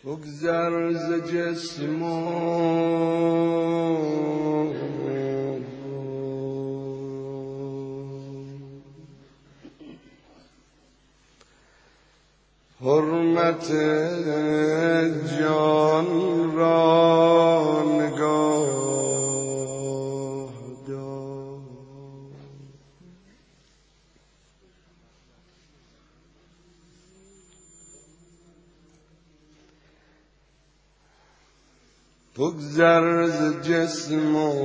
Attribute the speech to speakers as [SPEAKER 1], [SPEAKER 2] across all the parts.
[SPEAKER 1] بگذر ز جسم و حرمت جان را نگاه دار. بگذر ز جسم و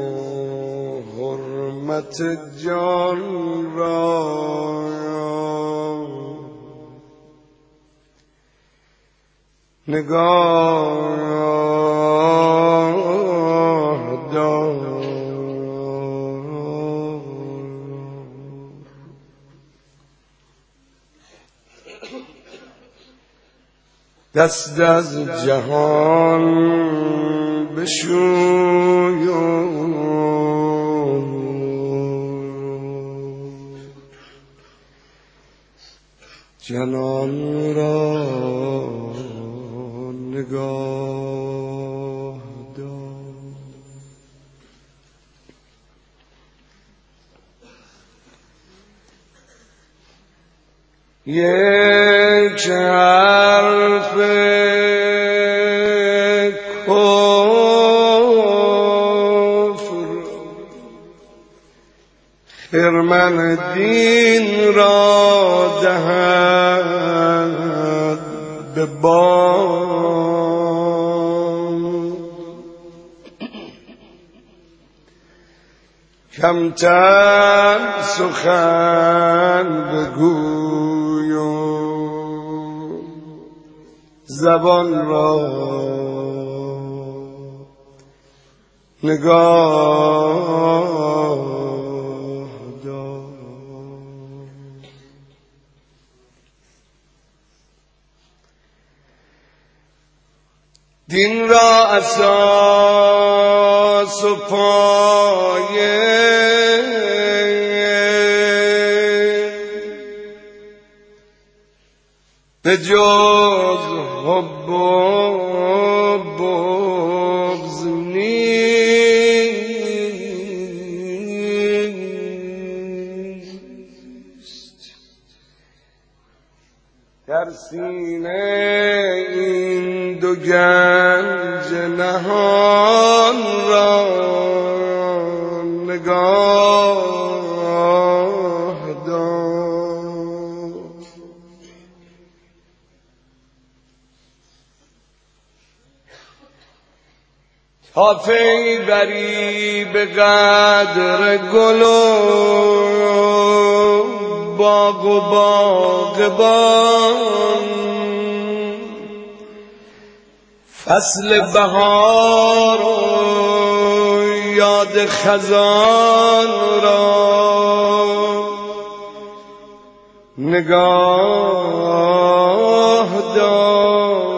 [SPEAKER 1] حرمت جان را نگاه دار. دست از جهان بشوی و جنان را نگاه دار. یک حرف کفر خرمن دین را دهد به باد. کمتر سخن بگوی و زبان را نگاه دار. دین را اساس و پایه به جز حب و بغض نیست. در سینه این دو گنج نهان را نگاه دار. تا پی بری به قدر گل و باغ و باغبان، فصل بهار و یاد خزان را نگاه دار.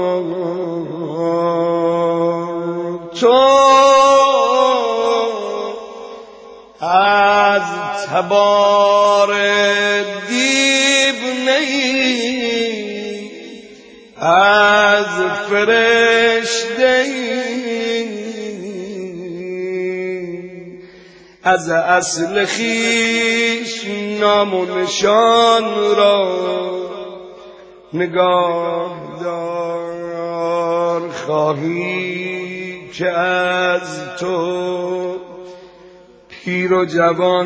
[SPEAKER 1] تو از تبار دیو نی، از فرشته از اصل خویش نام و نشان را نگاه دار. خواهی که از تو پیر و جوان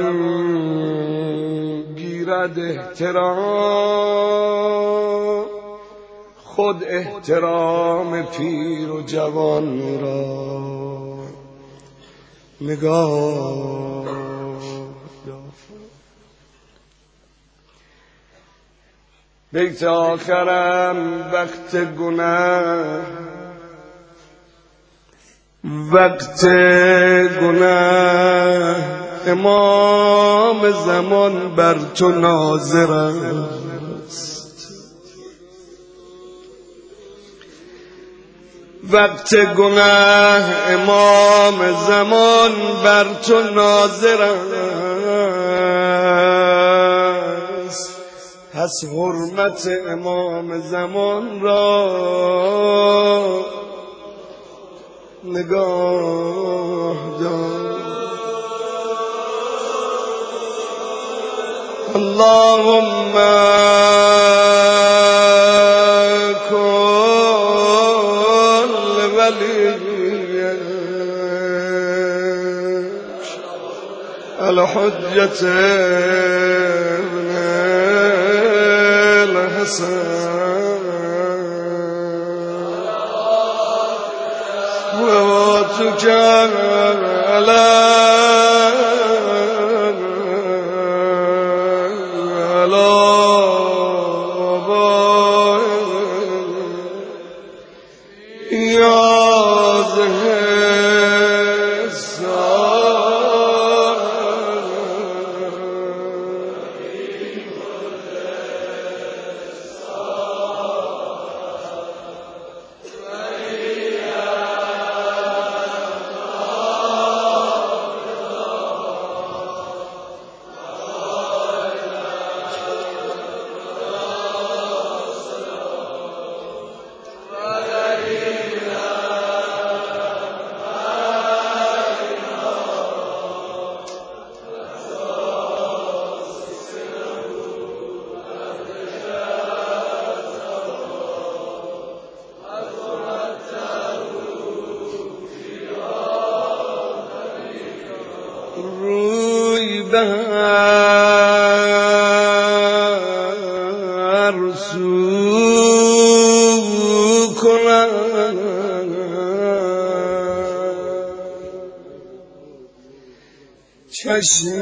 [SPEAKER 1] گیرد احترام، خود احترام پیر و جوان را نگاه دار. بیت آخرم وقت گناه، وقت گناه امام زمان بر تو ناظر است. وقت گناه امام زمان بر تو ناظر است. پس حرمت امام زمان را نگاه دار. اللهم کن ولیک الحجة ابن الحسن وواتك على روی بر سو کنم چشم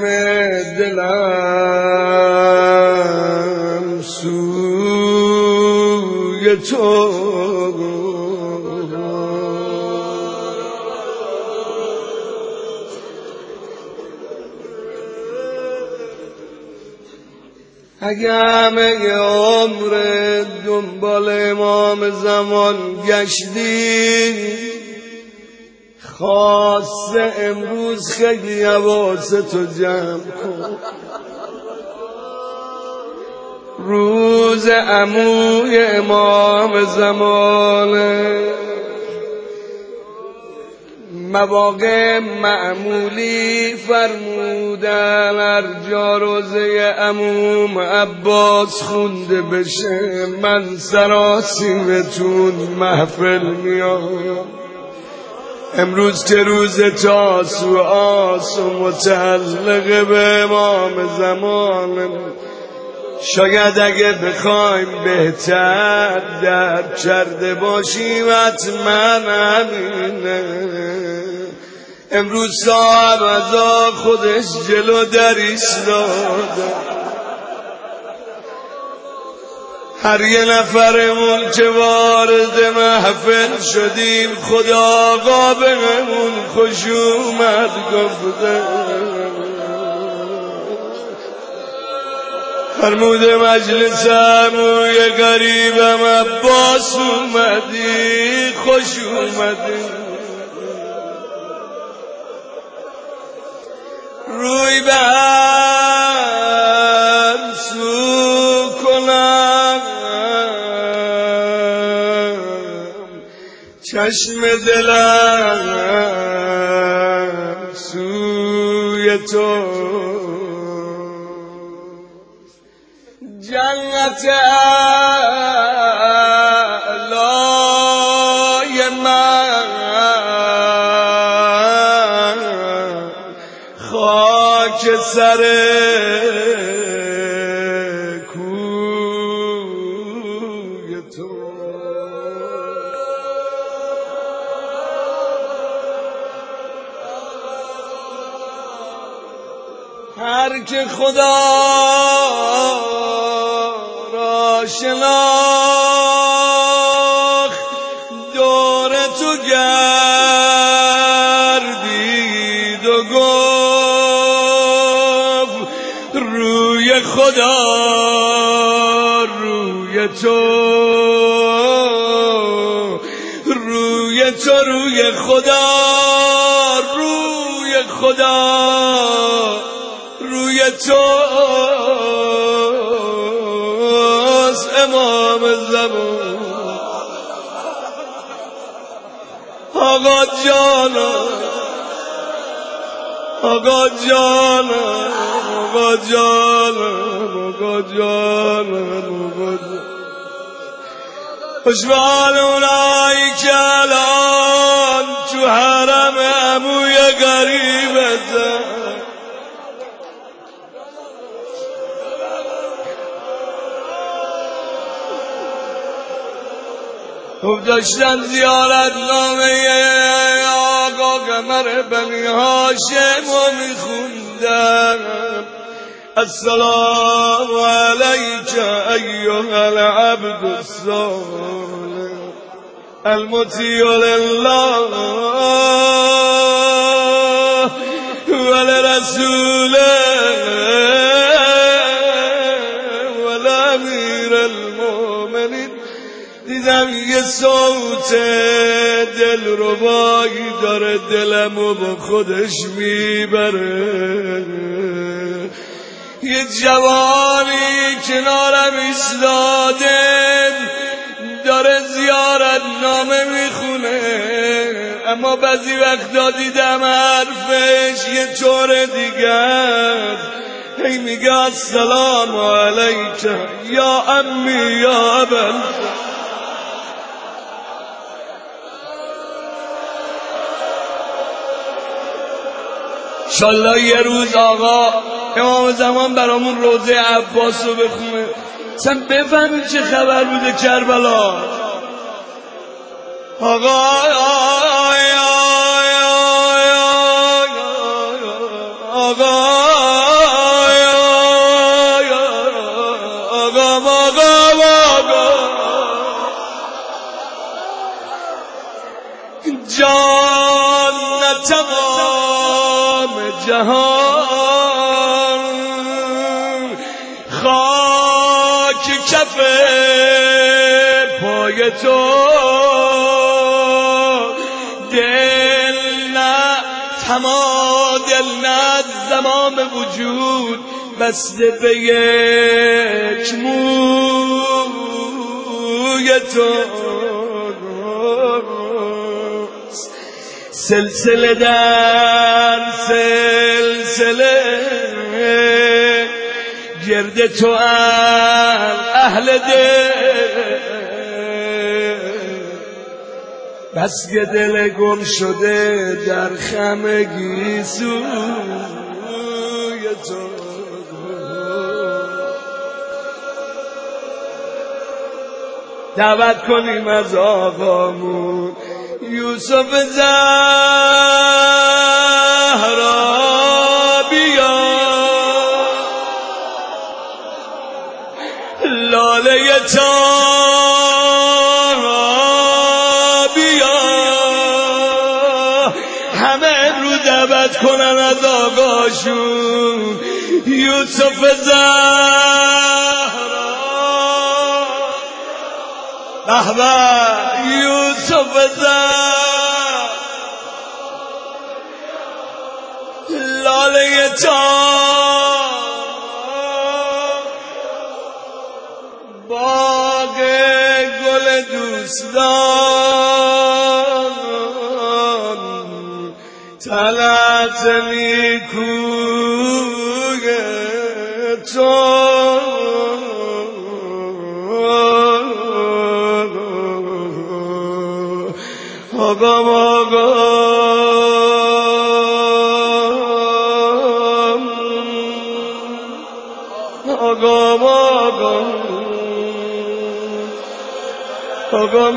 [SPEAKER 1] دلم سوی تو اگه همه عمر دنبال امام زمان گشتی خاصه امروز خیلی حواستو جمع کن. روز عموی امام زمانه، مواقع معمولی فرمودن هر جا روزه عموم عباس خونده بشه من سراسیمتون محفل میام. امروز که روز تاسوعاست و متعلق به امام زمان، شاید اگه بخوایم بهتر درک کرده باشیم حتما همینه. امروز صاحب عزا خودش جلو در ایستاده، هر یه نفرمون که وارد محفل شدیم خدا آقا بهمون خوش اومد گفته. فرموده مجلس عموی غریبم عباس اومدی خوش اومدی. روی بر سو کنم چشم دلم سوی تو، جنت اعلای من خاک سر کوی تو. هر که خدا را شناخت دور تو گردید و گفت روی خدا روی تو، روی تو روی خدا روی خدا روی تو عباس امام زمان آقا جانم آقا جانم آقا جانم آقا جانم آقا جانم خوش به حال اونایی که الان تو حرم عموی غریبتن خوب داشتن زیارت نامه آقا قمر بنی هاشم رو میخوندن السلام علیک ایها العبد الصالح المطیع لله ولرسوله ولامیر المؤمنین. دیدم یه صوت دلربایی داره دلمو با خودش میبره، یه جوانی کنارم ایستاده داره زیارت نامه میخونه، اما بعضی وقتا دیدم حرفش یه طور دیگر، هی میگه السلام علیک یا امی یا ابل. انشالله یه روز آقا امام زمان برامون روضه عباس رو بخونه، اصلا بفهمید چه خبر بوده کربلا. آقا جان تمام جهان خاک کف پای تو، دل نه تمام دل نه زمام وجود بسته به یک موی تو، سلسله در سلسله گرد تو اهل دل، بس که دل گم شده در خمگی سوی تو. دعوت کنیم از آقامون یوسف زهرا بیا، لاله تارا بیا، همه رو دعوت کنن از آقاشون یوسف زهرا. بهبه یوسف زهرا لاله تارا، باغ گل دوستان، طلعت نیکوی تو، آقام آقام آقام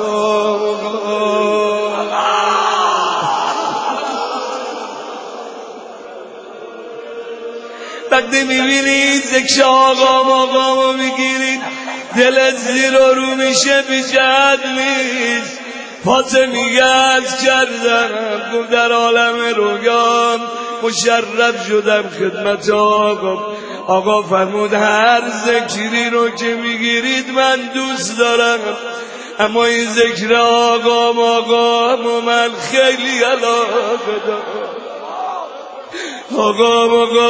[SPEAKER 1] وقتی میبینید ذکر آقا میگیرید دلت زیر و رو میشه بی جد نیست. فاطمی از کردم گفت در عالم رویام مشرف شدم خدمت آقا فرمود هر ذکری رو که میگیرید من دوست دارم، اما این ذکر آقا من خیلی علاقه دارم. آقا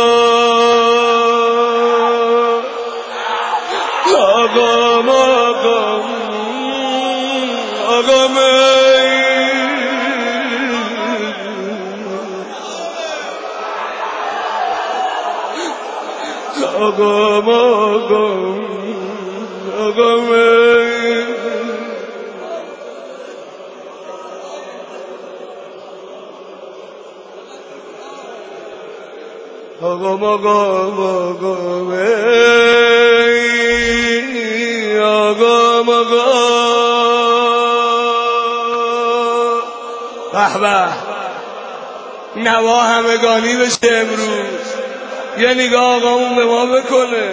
[SPEAKER 1] به نوا همگانی بشه امروز. یه نگاه آقامون به ما بکنه.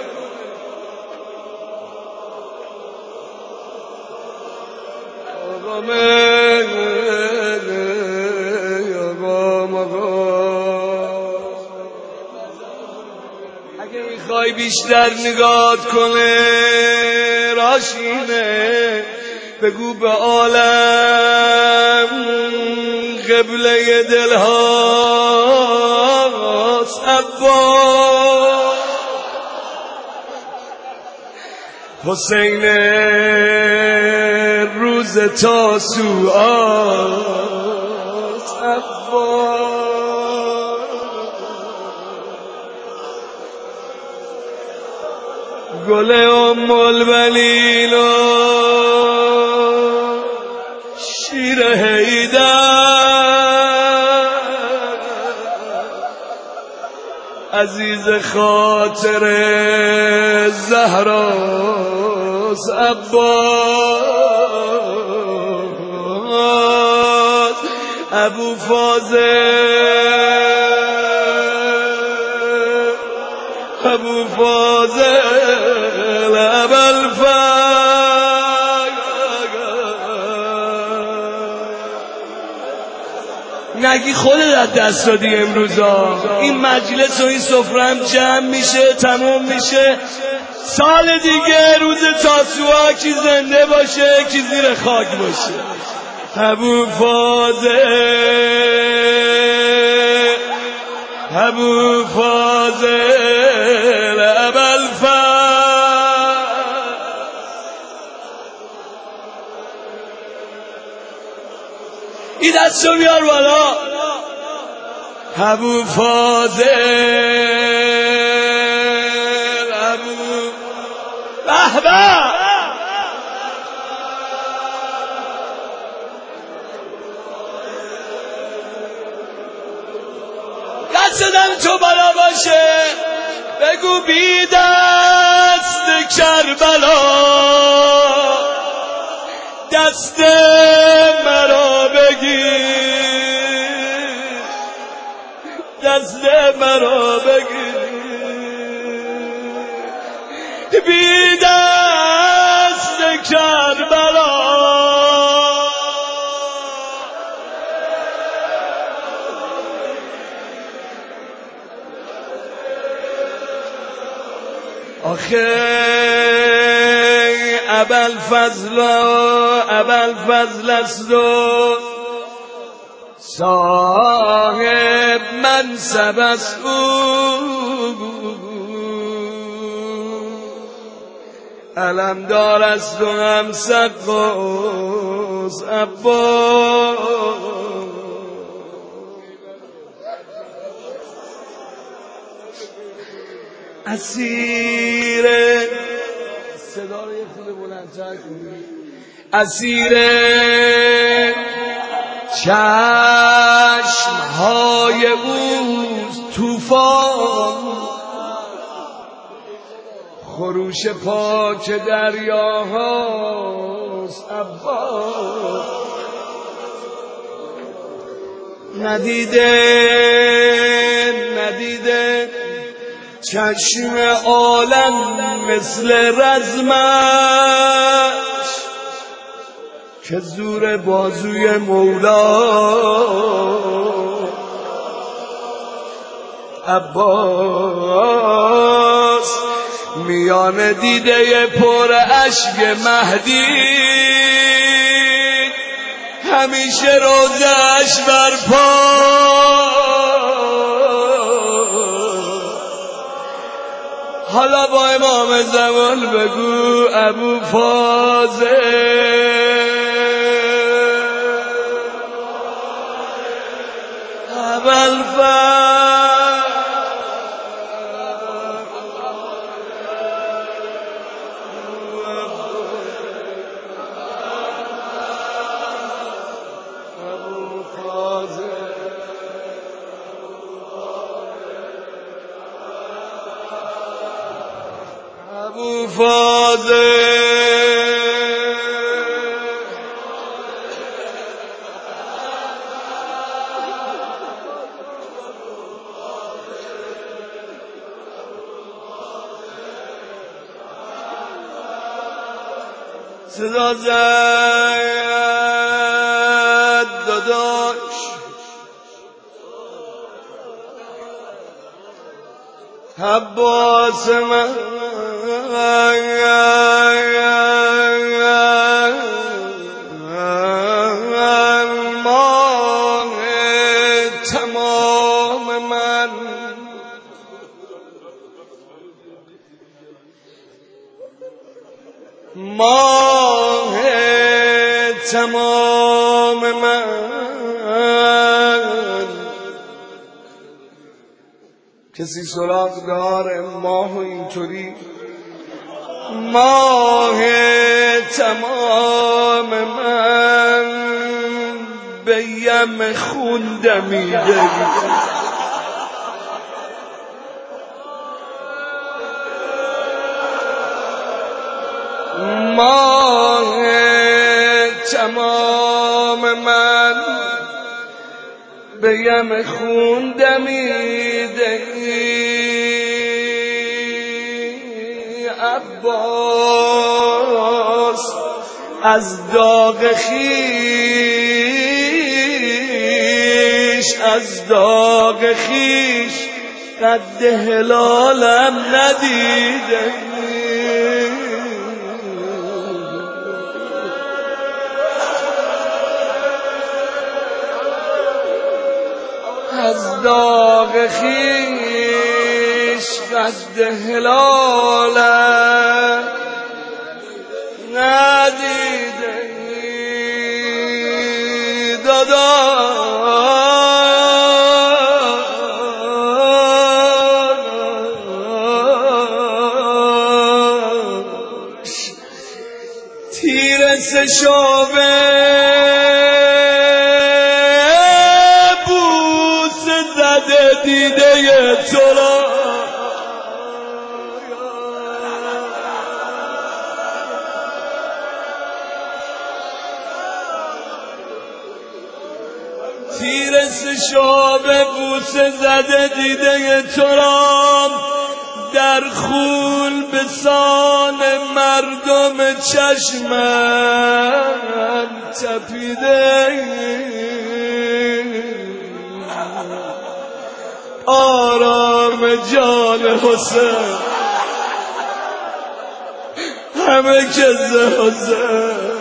[SPEAKER 1] اگه میخوای بیشتر نگاه کنه راشینه بگو به عالم قبله دلهاست عباس. حسین روز تاسوعاست عباس. گل ام البنین و شیر حیدر عزیز خاطر زهراست عباس. ابو فاضل نگی خودت از دست دادی امروزا. این مجلس و این سفرم جمع میشه تموم میشه. سال دیگه روز تاسوعا کی زنده باشه کی زیر خاک باشه. ابو فاضل این دستو بیار بالا. ابو فاضل به دست دم تو بالا باشه بگو بی دست کربلا دست مرا بگیر دست مرا بگیر بی دست کربلا. آخه ابوالفضل است و صاحب منصب است او علمدار است و هم سقاست عباس. اسیر صدا رو یه خود بلندتر کنی. اسیر چشمهای اوست طوفان خروش پاک دریاها ندیده چشم عالم مثل رزمش که زور بازوی مولا عباس میان دیده پر اشک مهدی همیشه روزش برپا حالا با امام زمان بگو ابو فاضل ابو فاضل صدا زد داداش عباس من ماه تمام من ماه تمام من کسی سراغ داره ماه اینطوری ماه تمام من به یم خون دمیده ماه تمام من به یم خون دمیده عباس از داغ خیش قد هلالم ندیده از داغ خیش قد هلالم ندیده داداش تیر سشابه دیده تو را تیر سشاب بوسه زده دیده تو را در خون به سان مردم چشمم تپیده آرام جان حسین همه کز حسین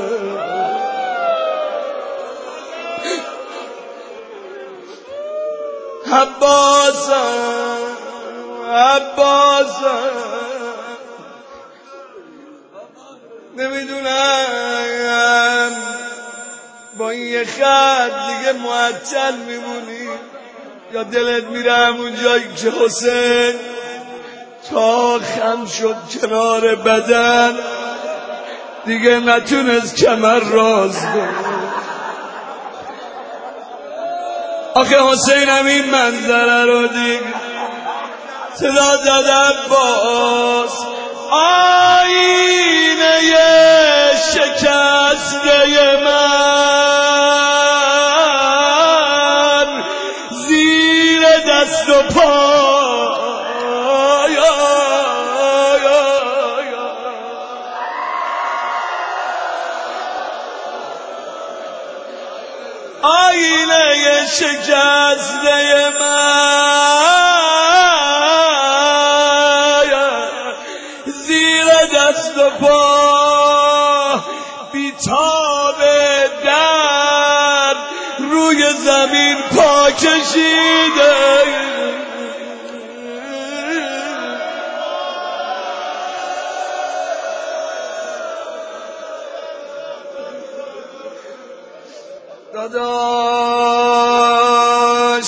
[SPEAKER 1] عباسم نمیدونم با این یه خط دیگه معطل میمونی یا دلت میره همون جایی که حسین تا خم شد کنار بدن دیگه نتونست کمر راز کنه. آخه حسین هم این منظره رو دید صدا زد عباس آینه شکسته من زیر دست و پا آینه شکسته من زیر دست و پا بیتاب درد روی زمین پا کشیده دادا